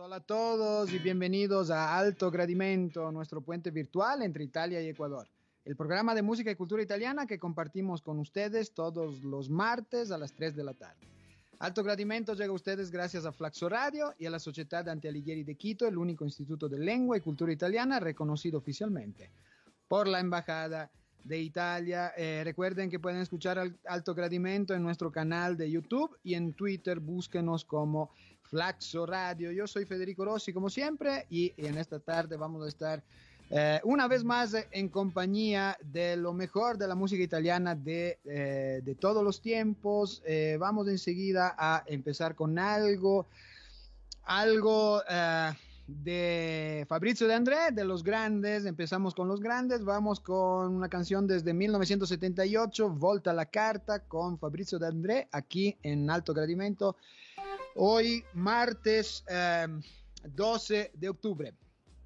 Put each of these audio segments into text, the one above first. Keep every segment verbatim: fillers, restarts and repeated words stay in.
Hola a todos y bienvenidos a Alto Gradimento, nuestro puente virtual entre Italia y Ecuador. El programa de música y cultura italiana que compartimos con ustedes todos los martes a las tres de la tarde. Alto Gradimento llega a ustedes gracias a Flaxo Radio y a la Società Dante Alighieri de Quito, el único instituto de lengua y cultura italiana reconocido oficialmente por la Embajada de Italia. Eh, recuerden que pueden escuchar al Alto Gradimento en nuestro canal de YouTube y en Twitter búsquenos como Flaxo Radio. Yo soy Federico Rossi como siempre y, y en esta tarde vamos a estar eh, una vez más en compañía de lo mejor de la música italiana de, eh, de todos los tiempos. Eh, vamos enseguida a empezar con algo, algo... Eh, de Fabrizio De André, de los grandes. Empezamos con los grandes, vamos con una canción desde mil novecientos setenta y ocho, Volta la Carta, con Fabrizio De André, aquí en Alto Gradimento, hoy martes eh, doce de octubre.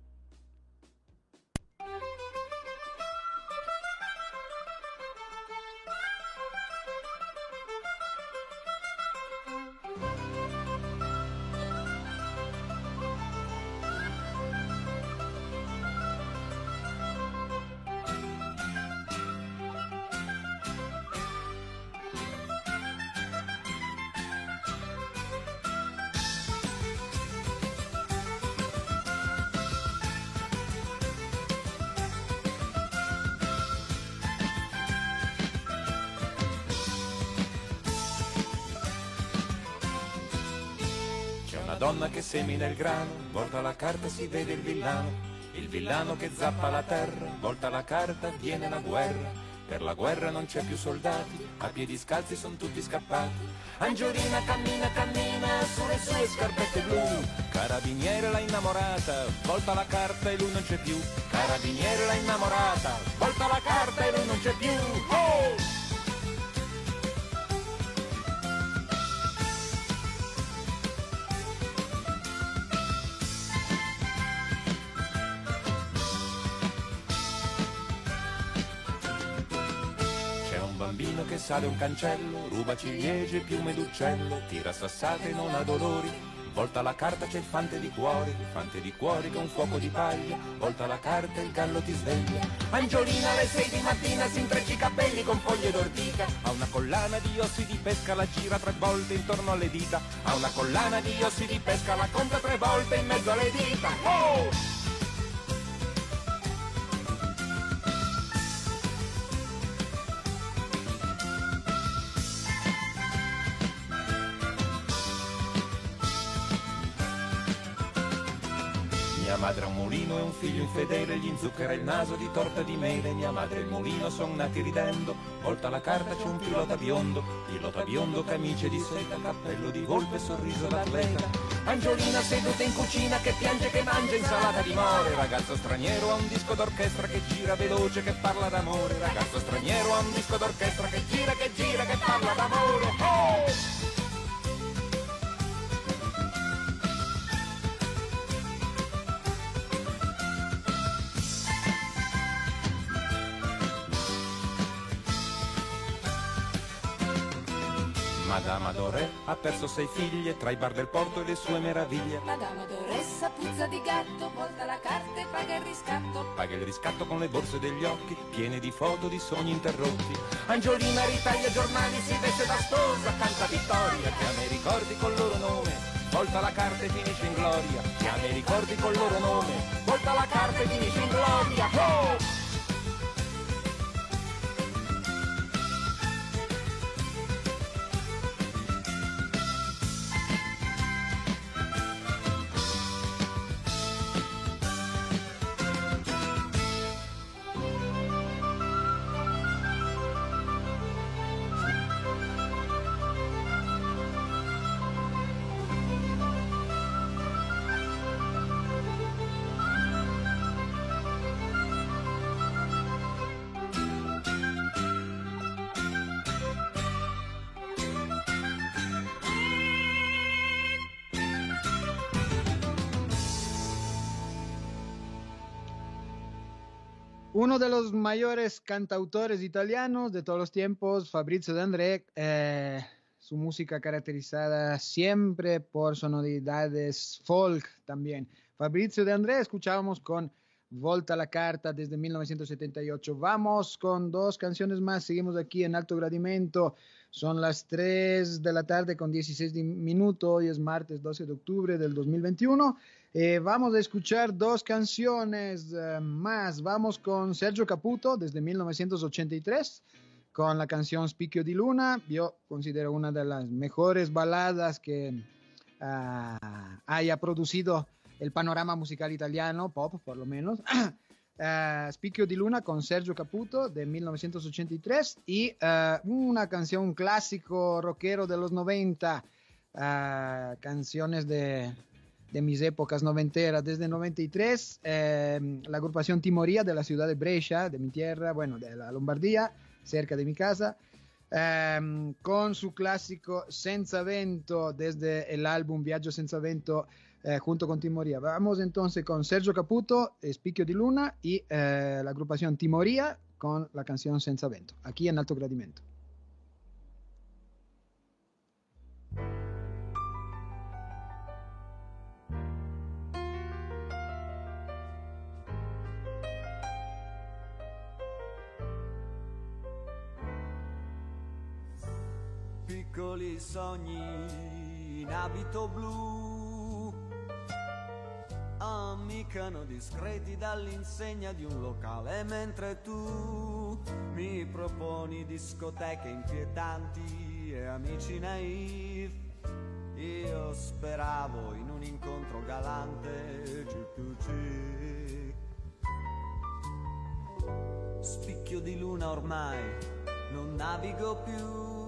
Donna che semina il grano, volta la carta si vede il villano, il villano che zappa la terra, volta la carta viene la guerra, per la guerra non c'è più soldati, a piedi scalzi son tutti scappati, Angiolina cammina cammina sulle sue scarpette blu, carabiniere l'ha innamorata, volta la carta e lui non c'è più, carabiniere l'ha innamorata, volta la carta e lui non c'è più, oh! Bambino che sale un cancello, ruba ciliegie, piume d'uccello, tira sassate e non ha dolori, volta la carta c'è il fante di cuori, il fante di cuori che è un fuoco di paglia, volta la carta e il gallo ti sveglia. Angiolina alle sei di mattina si intreccia i capelli con foglie d'ortica, ha una collana di ossi di pesca, la gira tre volte intorno alle dita, ha una collana di ossi di pesca, la conta tre volte in mezzo alle dita, oh! Mia madre ha un mulino e un figlio infedele, gli inzucchera il naso di torta di mele, mia madre e il mulino son nati ridendo, volta la carta c'è un pilota biondo, pilota biondo, camicie di seta, cappello di volpe, sorriso d'atleta, Angiolina seduta in cucina che piange che mangia insalata di more, ragazzo straniero ha un disco d'orchestra che gira veloce che parla d'amore, ragazzo straniero ha un disco d'orchestra che gira che gira che parla d'amore, oh! Madama Doré ha perso sei figlie tra i bar del porto e le sue meraviglie. Madama Doressa puzza di gatto, volta la carta e paga il riscatto. Paga il riscatto con le borse degli occhi, piene di foto di sogni interrotti. Angiolina ritaglia giornali, si veste da sposa, canta vittoria, chiama i ricordi col loro nome. Volta la carta e finisce in gloria, chiama i ricordi col loro nome. Volta la carta e finisce in gloria, oh! Uno de los mayores cantautores italianos de todos los tiempos, Fabrizio De André, eh, su música caracterizada siempre por sonoridades folk también. Fabrizio De André escuchábamos con Volta la Carta desde mil novecientos setenta y ocho. Vamos con dos canciones más, seguimos aquí en Alto Gradimento. Son las tres de la tarde con dieciséis minutos, hoy es martes doce de octubre del dos mil veintiuno. Eh, vamos a escuchar dos canciones uh, más. Vamos con Sergio Caputo desde mil novecientos ochenta y tres con la canción Spicchio di Luna. Yo considero una de las mejores baladas que uh, haya producido el panorama musical italiano, pop por lo menos. uh, Spicchio di Luna con Sergio Caputo de mil novecientos ochenta y tres y uh, una canción, un clásico rockero de los noventa, uh, canciones de, de mis épocas noventeras. Desde noventa y tres, eh, la agrupación Timoria de la ciudad de Brescia, de mi tierra, bueno, de la Lombardía, cerca de mi casa, um, con su clásico Senza Vento desde el álbum Viaggio Senza Vento, Eh, junto con Timoria. Vamos entonces con Sergio Caputo, Spicchio di Luna y eh, la agrupación Timoria con la canción Senza Vento, aquí en Alto Gradimento. Piccoli sogni in abito blu ammiccano discreti dall'insegna di un locale, mentre tu mi proponi discoteche inquietanti e amici naif. Io speravo in un incontro galante, Spicchio di Luna ormai non navigo più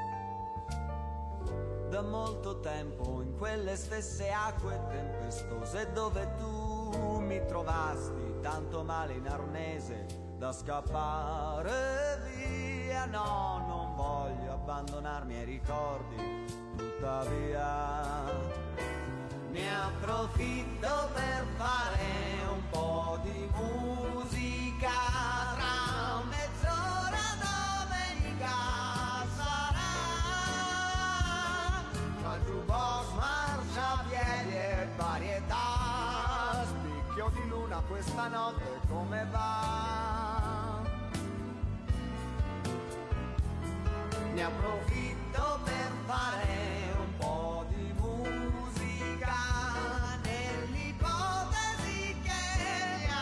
da molto tempo in quelle stesse acque tempestose dove tu mi trovasti tanto male in arnese da scappare via. No, non voglio abbandonarmi ai ricordi, tuttavia ne approfitto per fare un po' di musica. Tra mezz'ora domenica jukebox, marciapiedi e varietà. Spicchio di Luna questa notte come va? Ne approfitto per fare un po' di musica, nell'ipotesi che mi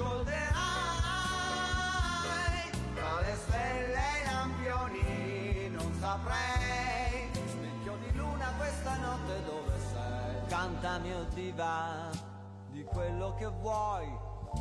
ascolterai. Tra le stelle e i lampioni non saprei. Spicchio di Luna questa notte dove sei? Cantami, o diva, di quello che vuoi.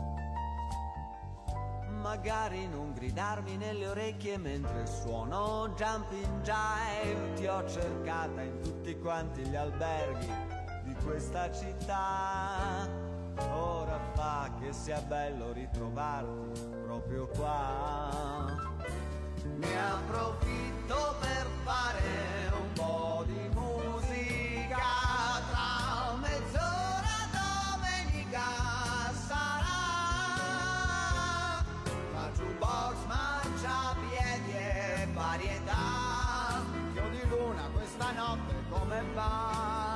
Magari non gridarmi nelle orecchie mentre suono Jumping Jive. Ti ho cercata in tutti quanti gli alberghi di questa città. Ora fa che sia bello ritrovarti proprio qua. Ne approfitto per fare un po' di musica. Tra mezz'ora domenica sarà. La jukebox, marciapiedi e varietà. Spicchio di Luna questa notte come va?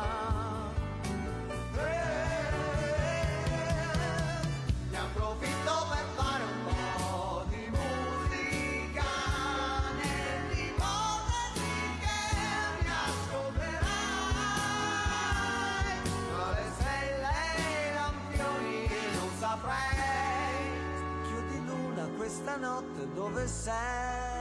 Ne approfitto per fare un po' di musica, nell'ipotesi che mi ascolterai. Tra le stelle e i lampioni non saprei. Spicchio di Luna questa notte dove sei?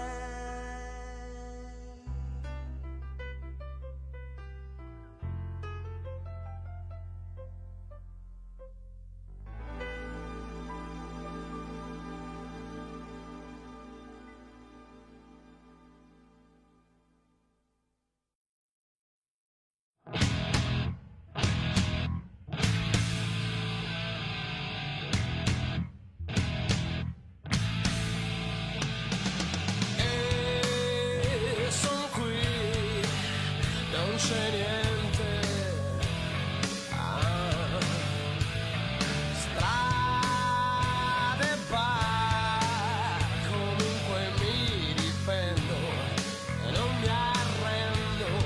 Comunque mi difendo e non mi arrendo.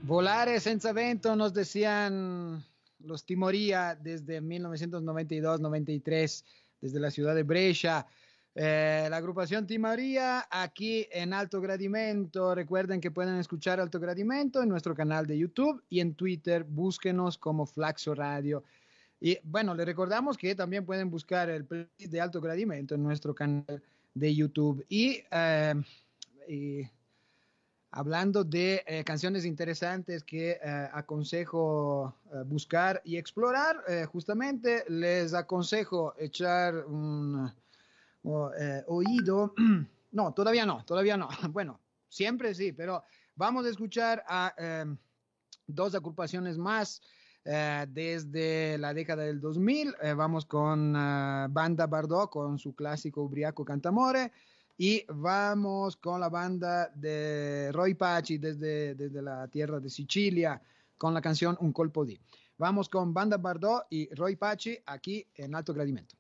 Volare senza vento, nos decían los Timoría desde mil novecientos noventa y dos noventa y tres, desde la ciudad de Brescia. Eh, la agrupación Timoría aquí en Alto Gradimento. Recuerden que pueden escuchar Alto Gradimento en nuestro canal de YouTube y en Twitter. Búsquenos como Flaxo Radio. Y bueno, les recordamos que también pueden buscar el playlist de Alto Gradimento en nuestro canal de YouTube. Y, eh, y hablando de eh, canciones interesantes que eh, aconsejo eh, buscar y explorar, eh, justamente les aconsejo echar un o, eh, oído. No, todavía no, todavía no. Bueno, siempre sí, pero vamos a escuchar a eh, dos agrupaciones más eh, desde la década del dos mil. Eh, vamos con uh, Banda Bardot con su clásico Ubriaco Cantamore. Y vamos con la banda de Roy Paci desde, desde la tierra de Sicilia con la canción Un colpo di. Vamos con Banda Bardot y Roy Paci aquí en Alto Gradimento.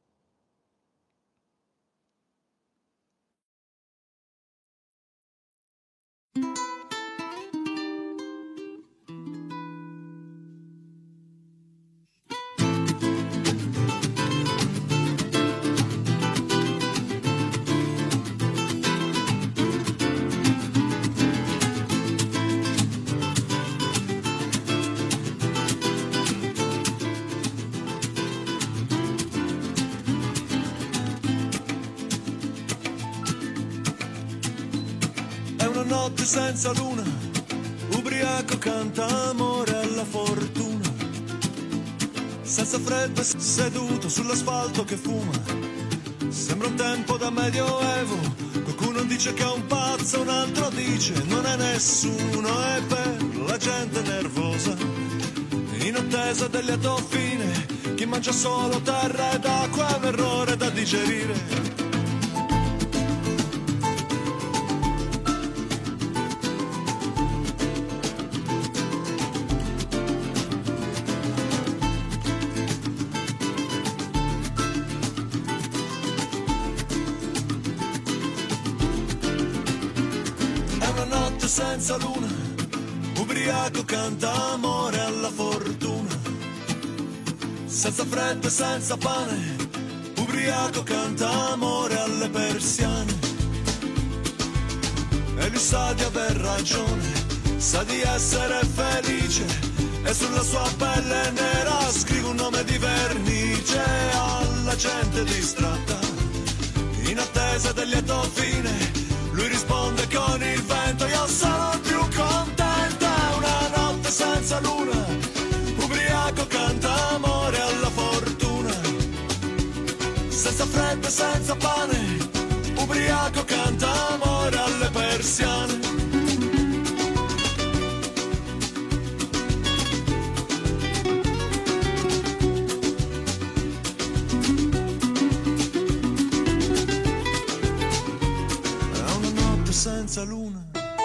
Notte senza luna, ubriaco canta amore alla fortuna, senza freddo seduto sull'asfalto che fuma, sembra un tempo da medioevo, qualcuno dice che è un pazzo, un altro dice non è nessuno, è per la gente nervosa, in attesa del lieto fine, chi mangia solo terra ed acqua è un errore da digerire. Senza luna, ubriaco canta amore alla fortuna, senza freddo e senza pane, ubriaco canta amore alle persiane, e lui sa di aver ragione, sa di essere felice, e sulla sua pelle nera scrive un nome di vernice alla gente distratta, in attesa del lieto fine. Lui risponde con il vento, io sono più contenta, una notte senza luna, ubriaco canta amore alla fortuna, senza freddo e senza pane, ubriaco canta amore alle persiane. Senza luna.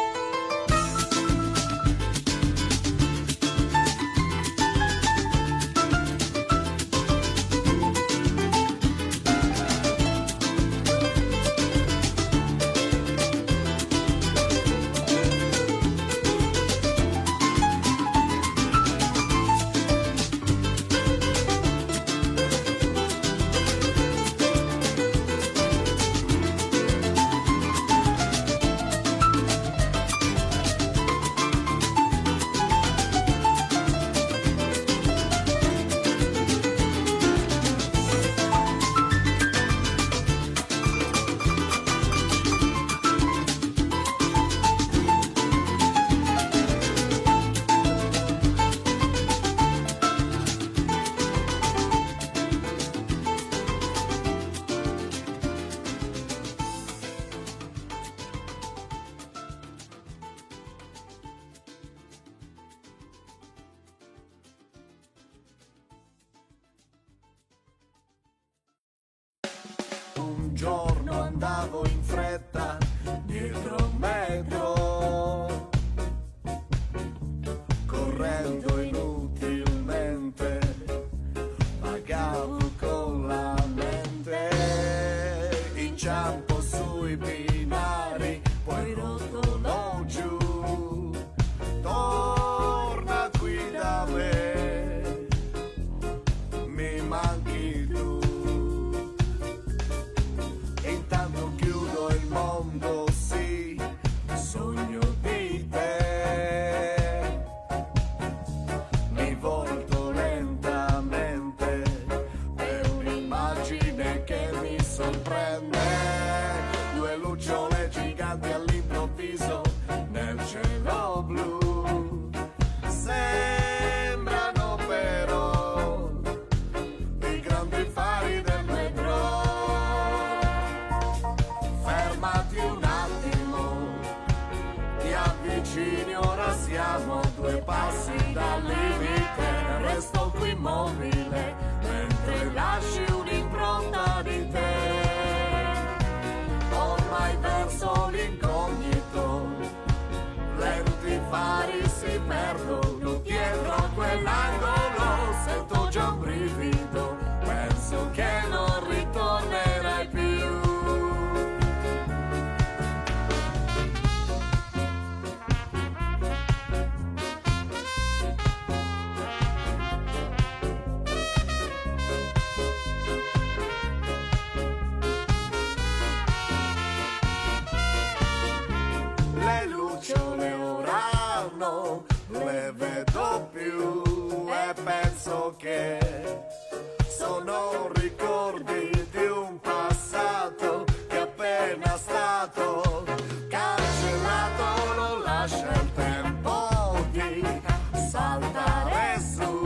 Un giorno andavo in fretta dietro un metro, correndo inutilmente, vagavo con la mente, inciampo sui binari, poi rotolo giù, torno immobile mentre lasci un'impronta di te. Ormai verso l'incognito, lenti fari si perdono dietro a quell'angolo. Sento già un brivido, penso che non ritornerai più. Le lucciole ora non le vedo più e penso che sono ricordi di un passato che è appena stato cancellato. Non lascia il tempo di saltare su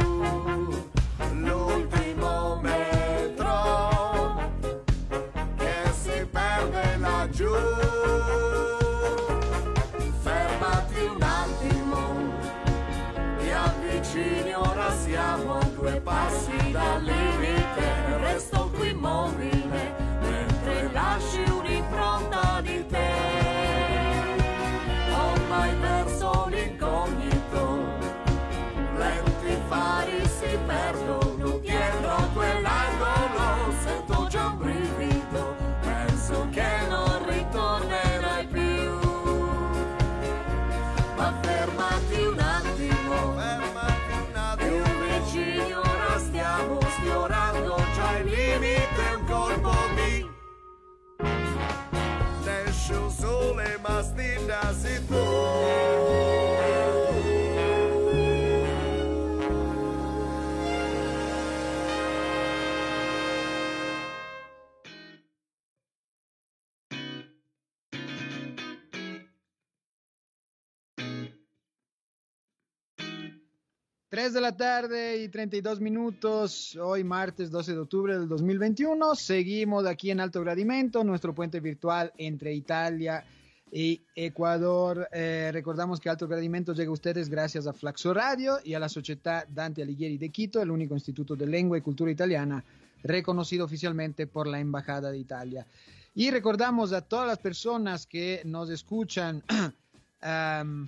l'ultimo metro che si perde laggiù. Fermati un attimo, ti avvicini, ora siamo a due passi dal limite. Resto qui immobile mentre lasci un'impronta di te. Ormai verso l'incognito, lenti fari si perdono dietro a quell'angolo. Sento già un brivido, penso che non ritornerai più. Ma fermati un attimo, fermati un attimo, più vicini ora stiamo sfiorando già il limite. Un colpo di nescio sole ma stindasi tu. tres de la tarde y treinta y dos minutos, hoy martes doce de octubre del dos mil veintiuno. Seguimos aquí en Alto Gradimento, nuestro puente virtual entre Italia y Ecuador. Eh, recordamos que Alto Gradimento llega a ustedes gracias a Flaxo Radio y a la Società Dante Alighieri de Quito, el único instituto de lengua y cultura italiana reconocido oficialmente por la Embajada de Italia. Y recordamos a todas las personas que nos escuchan um,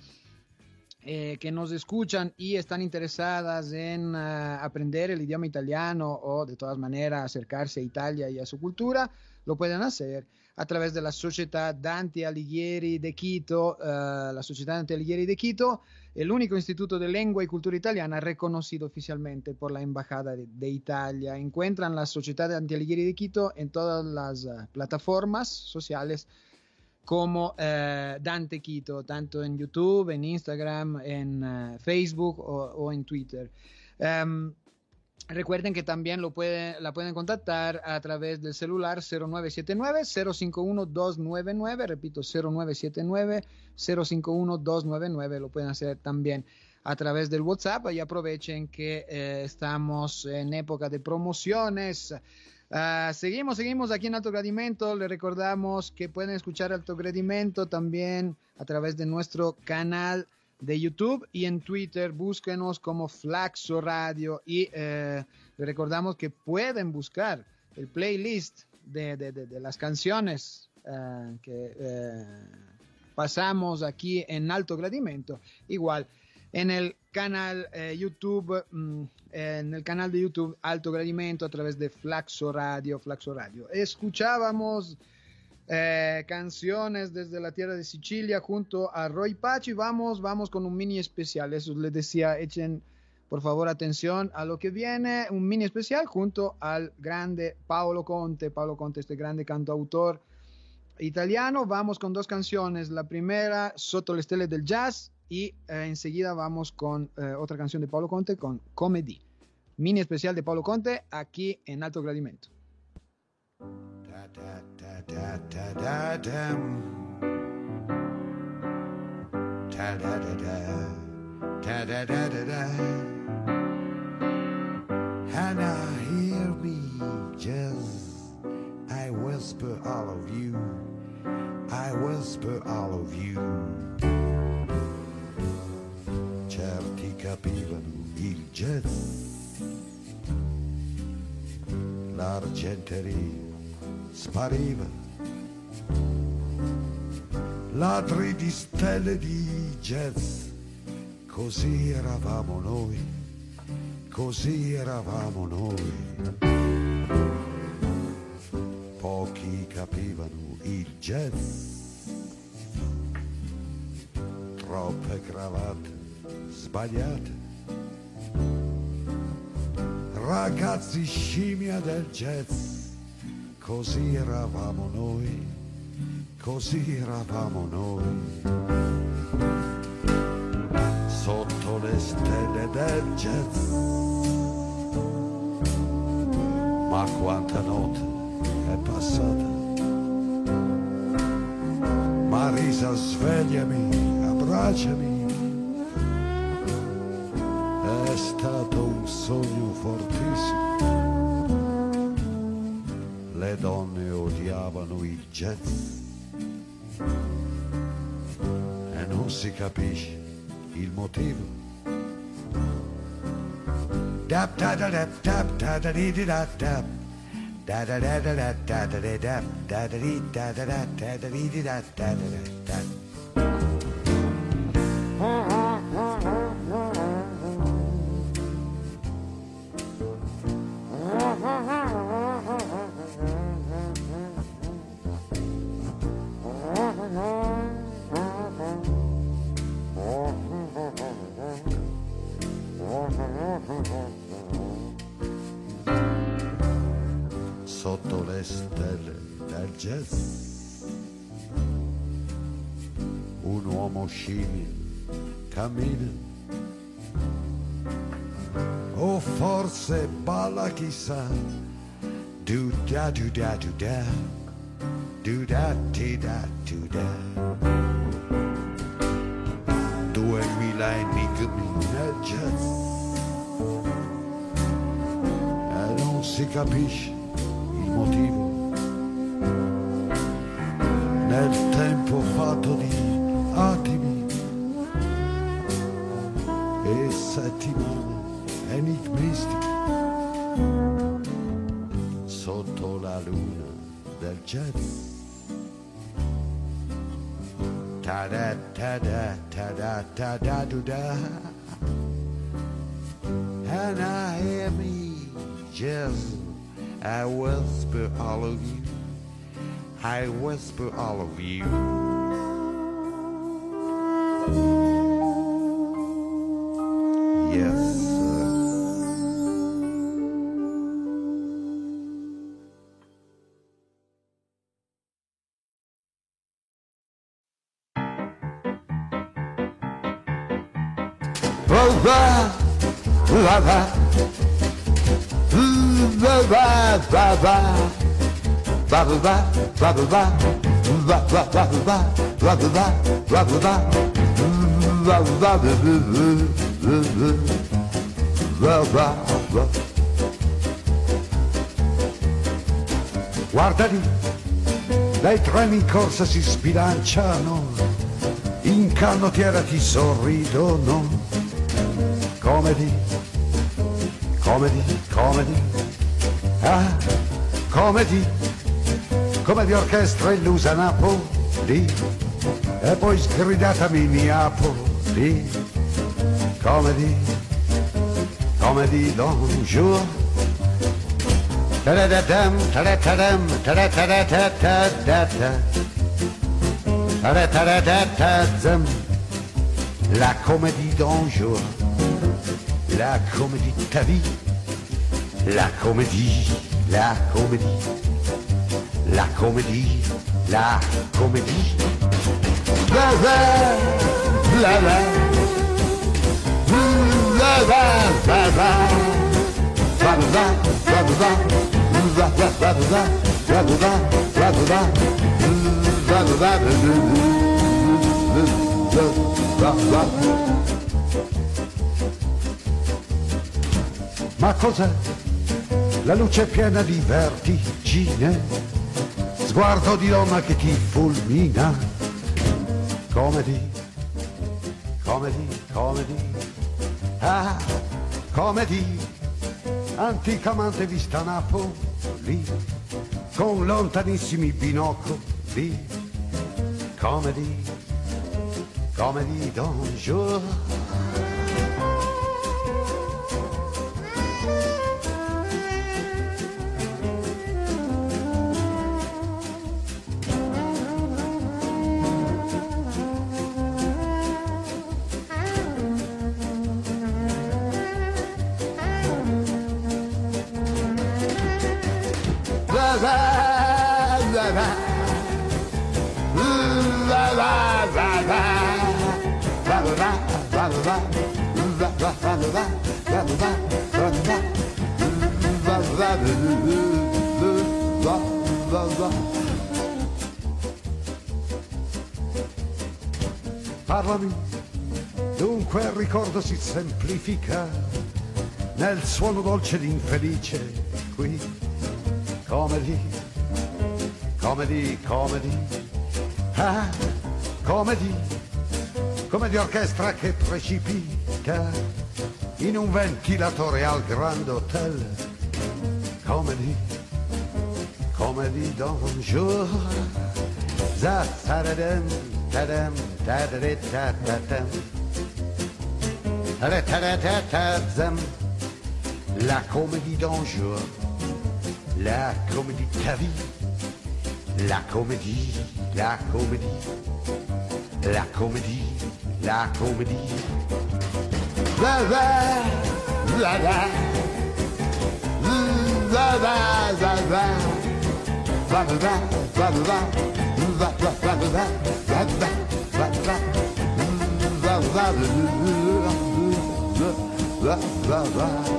Eh, que nos escuchan y están interesadas en uh, aprender el idioma italiano o de todas maneras acercarse a Italia y a su cultura, lo pueden hacer a través de la Società Dante Alighieri de Quito, uh, la Società Dante Alighieri de Quito, el único instituto de lengua y cultura italiana reconocido oficialmente por la Embajada de, de Italia. Encuentran la Società Dante Alighieri de Quito en todas las uh, plataformas sociales como uh, Dante Quito, tanto en YouTube, en Instagram, en uh, Facebook o, o en Twitter. Um, recuerden que también lo pueden, la pueden contactar a través del celular cero nueve siete nueve, cero cinco uno, dos nueve nueve, repito, cero nueve siete nueve, cero cinco uno, dos nueve nueve, lo pueden hacer también a través del WhatsApp y aprovechen que eh, estamos en época de promociones. Uh, seguimos, seguimos aquí en Alto Gradimento. Le recordamos que pueden escuchar Alto Gradimento también a través de nuestro canal de YouTube y en Twitter. Búsquenos como Flaxo Radio y eh, le recordamos que pueden buscar el playlist de, de, de, de las canciones uh, que eh, pasamos aquí en Alto Gradimento. Igual en el canal eh, YouTube, mmm, en el canal de YouTube Alto Gradimento a través de Flaxo Radio, Flaxo Radio. Escuchábamos eh, canciones desde la tierra de Sicilia junto a Roy Pacho y vamos, vamos con un mini especial. Eso les decía, echen por favor atención a lo que viene, un mini especial junto al grande Paolo Conte, Paolo Conte, este grande cantautor italiano. Vamos con dos canciones, la primera, Sotto le stelle del jazz, y eh, enseguida vamos con eh, otra canción de Paolo Conte con Comedy. Mini especial de Paolo Conte aquí en Alto Gradimento. Da, da, da, da, da, da, dam. Da, da, da, da. Da, da, da, da, da. And I hear me just, I whisper all of you, I whisper all of you. Certi capivano il jazz, l'argenteria spariva, ladri di stelle di jazz, così eravamo noi, così eravamo noi. Pochi capivano il jazz, troppe cravatte sbagliate, ragazzi scimmia del jazz, così eravamo noi, così eravamo noi. Sotto le stelle del jazz, ma quanta notte è passata. Marisa, svegliami, abbracciami, è stato un sogno fortissimo. Le donne odiavano il jazz e non si capisce il motivo. Dap da da dap dap da da di di da dap da da da da da da da da dap da da di da da da da da di di da da da da. Sotto le stelle del jazz, un uomo scimmia cammina, o forse balla, chissà, do da do da do da, do da ti da do da. Duemila enigmi nel jazz e non si capisce il motivo. Nel tempo fatto di attimi e settimane enigmistiche, sotto la luna del jazz, ta da ta da ta da ta da do da, and I hear me jazz. I whisper all of you, I whisper all of you. Yes, sir. Oh, blah, blah, blah. Ba ba ba ba ba ba ba ba ba ba ba ba ba ba ba ba ba ba. Guarda lì, dai treni in corsa si sbilanciano, in canottiera ti sorridono. Comedy, comedy, comedy. Ah, comedy, come di orchestra illusa Napoli, e poi sgridatami Neapoli. Comedy, comedy d'un jour. Ta-da-da-dam, ta-da-da-dam, ta-da-da-da-da-da-da. Ta-da-da-da-da-da-dam. La comédie d'un jour, la comédie de ta vie. La comédie, la comédie, la comédie, la comédie. La la, la la, la la, la la, la la, la la, la la, la la, la la, la la, la la. Ma cos'è? La luce è piena di vertigine, sguardo di donna che ti fulmina. Comedy, comedy, comedy, ah, comedy, anticamente vista a Napoli, lì, con lontanissimi binocoli, comedy, comedy d'un jour. Parlami, dunque il ricordo si semplifica nel suono dolce ed infelice qui. Comedy, comedy, comedy, ah, comedy, come di orchestra che precipita in un ventilatore al Grand Hotel. Comedy, comedy d'un jour, za taradam, tadam, tadadam, tadam, la comédie d'un jour, la comédie de ta vie, la comédie, la comédie, la comédie, la comédie. La la la la la la la la la la la la la la.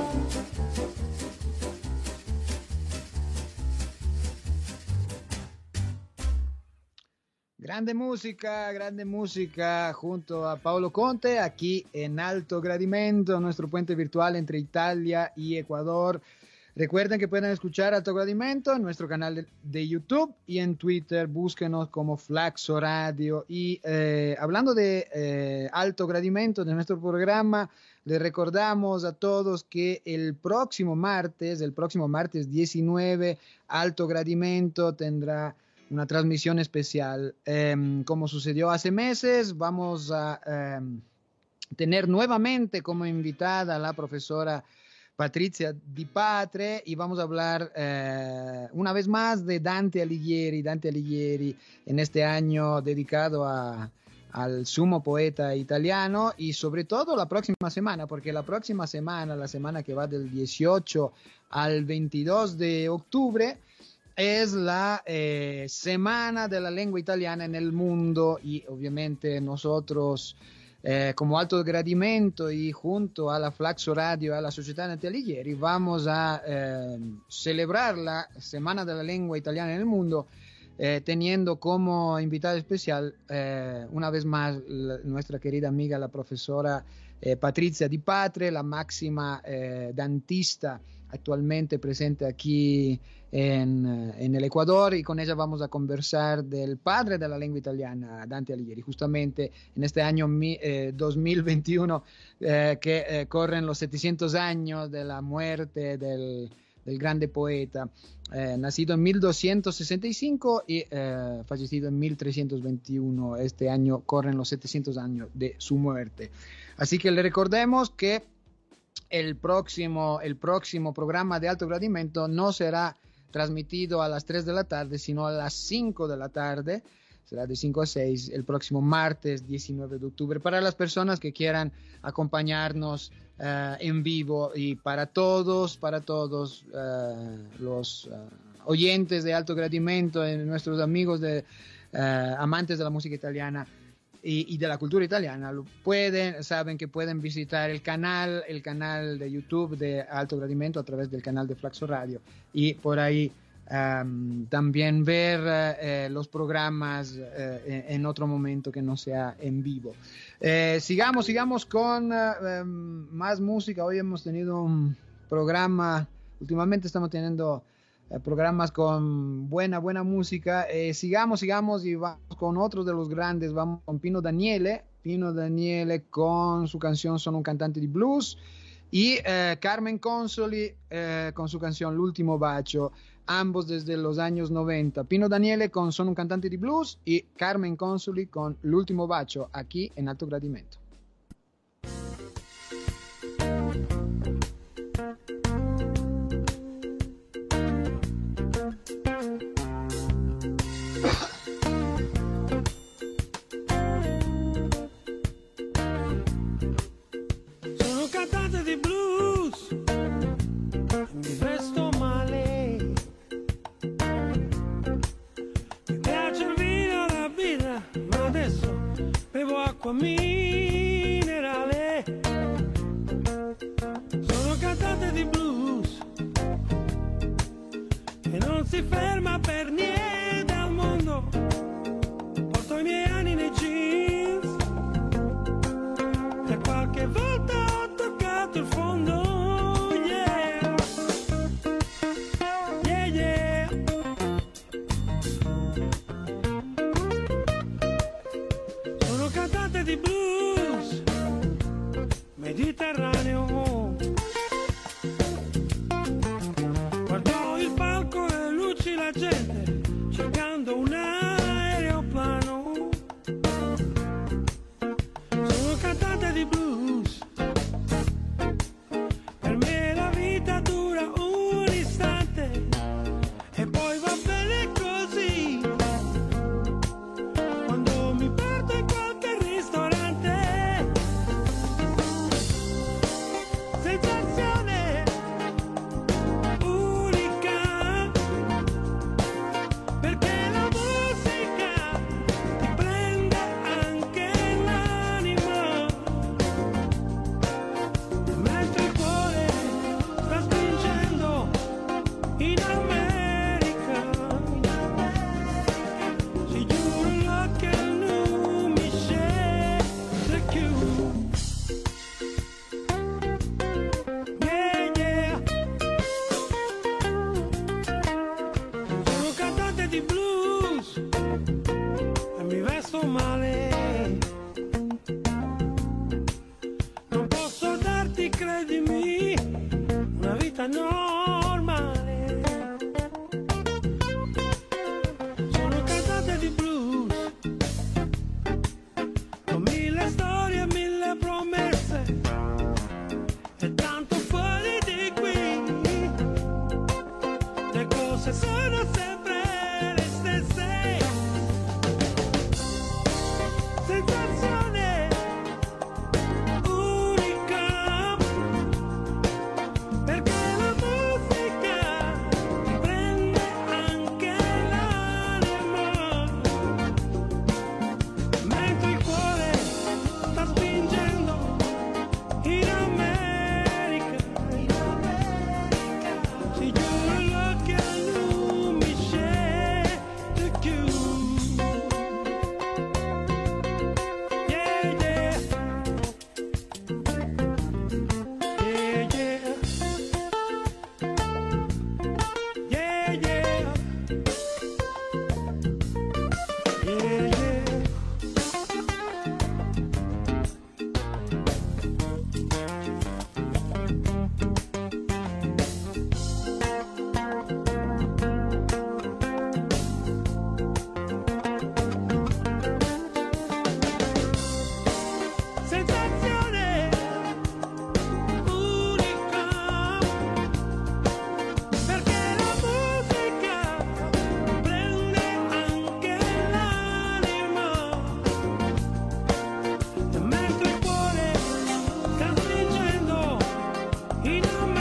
Grande música, grande música junto a Paolo Conte aquí en Alto Gradimento, nuestro puente virtual entre Italia y Ecuador. Recuerden que pueden escuchar Alto Gradimento en nuestro canal de, de YouTube y en Twitter, búsquenos como Flaxo Radio. Y eh, hablando de eh, Alto Gradimento, de nuestro programa, les recordamos a todos que el próximo martes, el próximo martes diecinueve, Alto Gradimento tendrá una transmisión especial. Eh, como sucedió hace meses, vamos a eh, tener nuevamente como invitada a la profesora Patrizia Di Patre y vamos a hablar eh, una vez más de Dante Alighieri, Dante Alighieri en este año dedicado a, al sumo poeta italiano, y sobre todo la próxima semana, porque la próxima semana, la semana que va del dieciocho al veintidós de octubre, es la eh, Semana de la Lengua Italiana en el mundo, y obviamente nosotros eh, como Alto Gradimento y junto a la Flaxo Radio, a la Società Dante Alighieri, vamos a eh, celebrar la Semana de la Lengua Italiana en el mundo, eh, teniendo como invitada especial eh, una vez más la, nuestra querida amiga la profesora eh, Patrizia Di Patre, la máxima eh, dantista actualmente presente aquí en, en el Ecuador, y con ella vamos a conversar del padre de la lengua italiana, Dante Alighieri, justamente en este año eh, dos mil veintiuno eh, que eh, corren los setecientos años de la muerte del, del grande poeta, eh, nacido en mil doscientos sesenta y cinco y eh, fallecido en mil trescientos veintiuno. Este año corren los setecientos años de su muerte. Así que le recordemos que el próximo, el próximo programa de Alto Gradimento no será transmitido a las tres de la tarde, sino a las cinco de la tarde. Será de cinco a seis el próximo martes diecinueve de octubre, para las personas que quieran acompañarnos uh, en vivo, y para todos, para todos uh, los uh, oyentes de Alto Gradimento, eh, nuestros amigos de, uh, amantes de la música italiana y, y de la cultura italiana, lo pueden, saben que pueden visitar el canal, el canal de YouTube de Alto Gradimento a través del canal de Flaxo Radio, y por ahí Um, también ver uh, los programas uh, en, en otro momento que no sea en vivo. Eh, sigamos, sigamos con uh, um, más música. Hoy hemos tenido un programa, últimamente estamos teniendo uh, programas con buena, buena música. Eh, sigamos, sigamos y vamos con otro de los grandes. Vamos con Pino Daniele, Pino Daniele con su canción Sono un cantante di blues, y uh, Carmen Consoli uh, con su canción L'ultimo bacio. ambos desde los años noventa. Pino Daniele con Sono un cantante di blues y Carmen Consoli con L'ultimo bacio, aquí en Alto Gradimento. Minerale, sono cantante di blues e non si ferma per niente al mondo, porto i miei anni nei jeans e qualche volta ho toccato il fondo, yeah, yeah, yeah. Sono cantante di blues mediterraneo, guardo il palco e luci la gente cercando un aeroplano. Sono cantante di blues, per me la vita dura un istante e poi va bene così. Quando mi perdo in qualche ristorante, sensazione unica, perché la musica ti prende anche l'anima, mentre il cuore sta spingendo in America. Si giuro che non mi scende più. Yeah, yeah. Sono cantante di blues e mi vesto male. Non posso darti, credimi, una vita no.